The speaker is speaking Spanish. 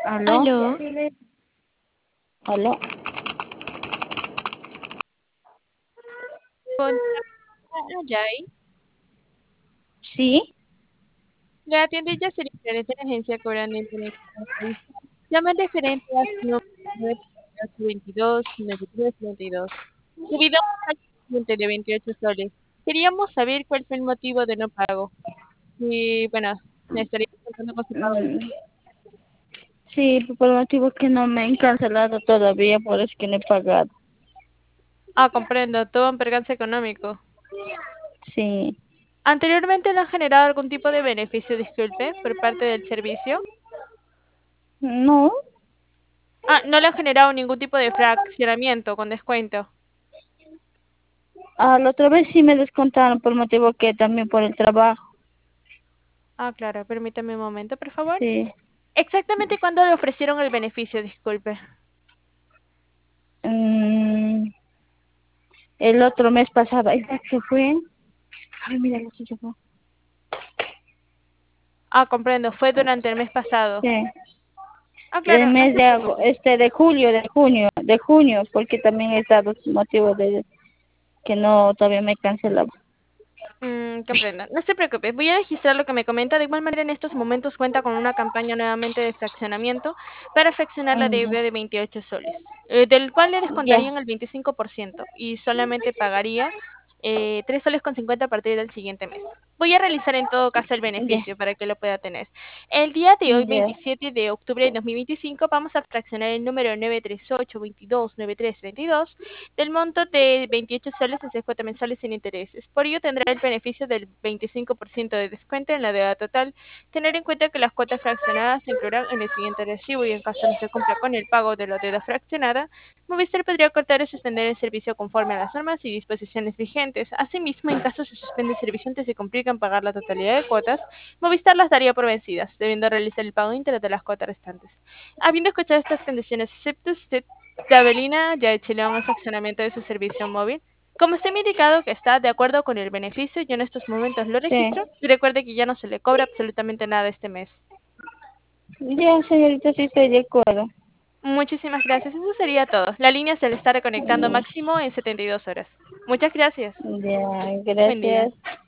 ¿Aló? Aló, ¿Aló? con Ayay, ¿Sí? le atiende Yacer de la agencia cobrando internet. Llama en referente a su número 229392. Debido a un cliente de 28 soles, queríamos saber cuál fue el motivo de no pago. Y bueno, me estaría contando con su pago. Mm, sí, por motivos que no me han cancelado todavía, por eso que no he pagado. Ah, comprendo, todo un percance económico. Sí. ¿Anteriormente le han generado algún tipo de beneficio, disculpe, por parte del servicio? No, Ah, no le han generado ningún tipo de fraccionamiento con descuento. la otra vez sí me descontaron por motivo que también por el trabajo. Ah, claro, permítame un momento, por favor. Sí. Exactamente cuándo le ofrecieron el beneficio, disculpe. Mm, el otro mes pasado, ¿esta que fue? Ay, mira, aquí se fue. Ah, comprendo, fue durante el mes pasado. Sí. Ah, El claro, no mes se de preocupe. de julio, de junio, porque también he estado motivo de que no todavía me cancelaba. Comprendo. No se preocupe, voy a registrar lo que me comenta. De igual manera, en estos momentos cuenta con una campaña nuevamente de fraccionamiento para fraccionar la Ya, deuda de 28 soles, del cual le ya, descontarían el 25% y solamente pagaría 3 soles con 50 a partir del siguiente mes. Voy a realizar en todo caso el ya, beneficio para que lo pueda tener. El día de hoy, ya, 27 de octubre de 2025, vamos a fraccionar el número 938229232 del monto de 28 soles en 6 cuotas mensuales sin intereses. Por ello tendrá el beneficio del 25% de descuento en la deuda total. Tener en cuenta que las cuotas fraccionadas se incluirán en el siguiente recibo y en caso no se cumpla con el pago de la deuda fraccionada, Movistar podría cortar o suspender el servicio conforme a las normas y disposiciones vigentes. Asimismo, en caso se suspende el servicio antes de cumplir con pagar la totalidad de cuotas, Movistar las daría por vencidas, debiendo realizar el pago íntegro de las cuotas restantes. Habiendo escuchado estas condiciones, ¿acepta usted, Dabelina, ya de León, el fraccionamiento de su servicio móvil? Como usted me ha indicado que está de acuerdo con el beneficio, yo en estos momentos lo sí. registro y recuerde que ya no se le cobra absolutamente nada este mes. Ya, señorita, sí estoy de acuerdo. Muchísimas gracias. Eso sería todo. La línea se le está reconectando máximo en 72 horas. Muchas gracias. Ya, Buen día. gracias.